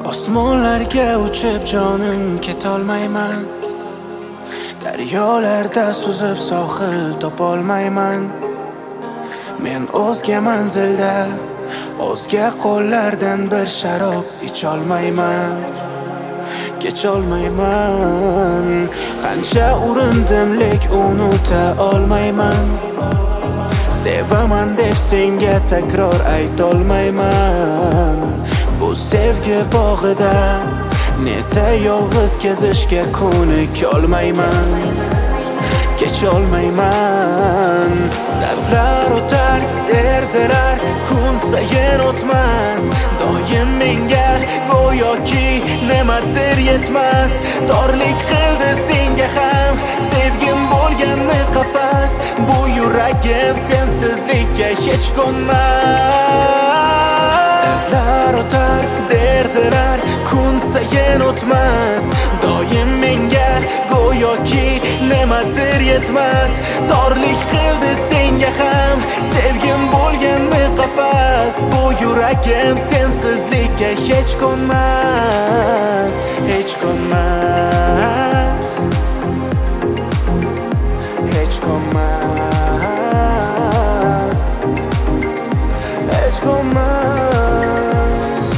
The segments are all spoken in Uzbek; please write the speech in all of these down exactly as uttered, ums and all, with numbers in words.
Osmonlarga uchib jonim ketolmayman, daryolarda suzib sohil topolmayman. Men o'zga manzilda o'zga qo'llardan bir sharob icholmayman, kecholmayman. Qancha urindim lek unuta olmayman. Sevaman deb senga takror aytolmayman. Bu sevgi bog'ida neta yolg'iz kezishga ko'nikolmayman, kecholmayman. Dardlar o'tar, derdilar kun sayin o'tmas. Doim menga go'yoki nimadir yetmas. Torlik qildi senga ham sevgim bo'lganmi qafas. Bu yuragim sensizlikka hech ko'nmas. Dardlar o'tar, derdilar kun sayin o'tmas. Doim menga go'yoki nimadir yetmas. Torlik qildi senga ham sevgim bo'lganmi qafas. Bu yuragim sensizlikka hech ko'nmas, hech ko'nmas, hech ko'nmas, hech ko'nmas,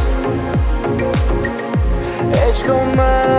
hech ko'nmas.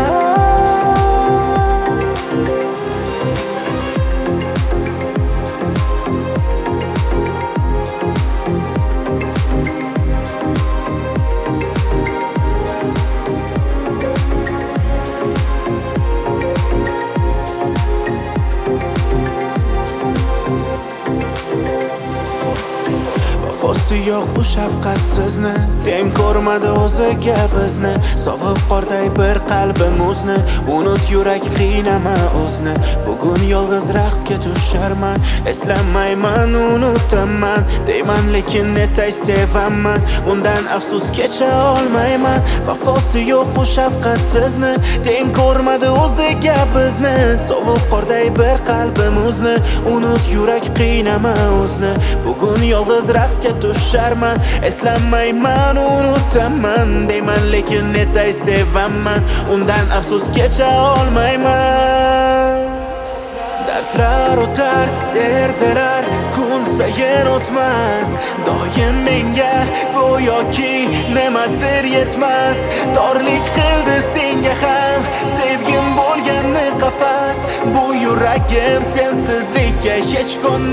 Fosi yo'q u shafqatsizni, teng ko'rmadi o'ziga bizni. Sovuq qorday bir qalbim o'zni, unut yurak qiynama o'zni. Bugun yolg'iz raqsga tusharman, eslamayman, unutaman deyman, lekin netay sevaman. Undan afsus kecha olmayman. Vafosi yo'q u shafqatsizni, teng ko'rmadi o'ziga bizni. Sovuq qorday bir qalbim o'zni, unut yurak qiynama o'zni. Bugun yolg'iz raqsga tusharman, eslamayman, unutaman deyman, lekin netay sevaman. Undan afsus kecha olmayman. Dardlar o'tar, derdilar kun sayin o'tmas. Doim menga go'yoki nimadir yetmas. Torlik qildi senga ham sevgim bo'lganmi qafas. Bu yuragim sensizlikka hech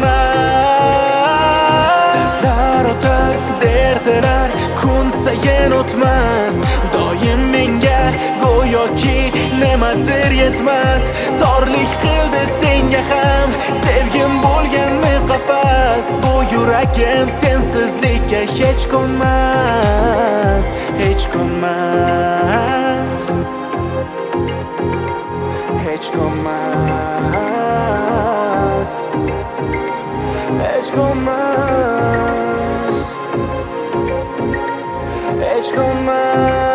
ko'nmas. Dardlar o'tar, derdilar kun sayin o'tmas. Doim menga go'yoki nimadir yetmas. Torlik qildi senga ham sevgim bo'lganmi qafas. Bu yuragim sensizlikka hech ko'nmas, hech ko'nmas, hech ko'nmas, hech ko'nmas, hech ko'nmas.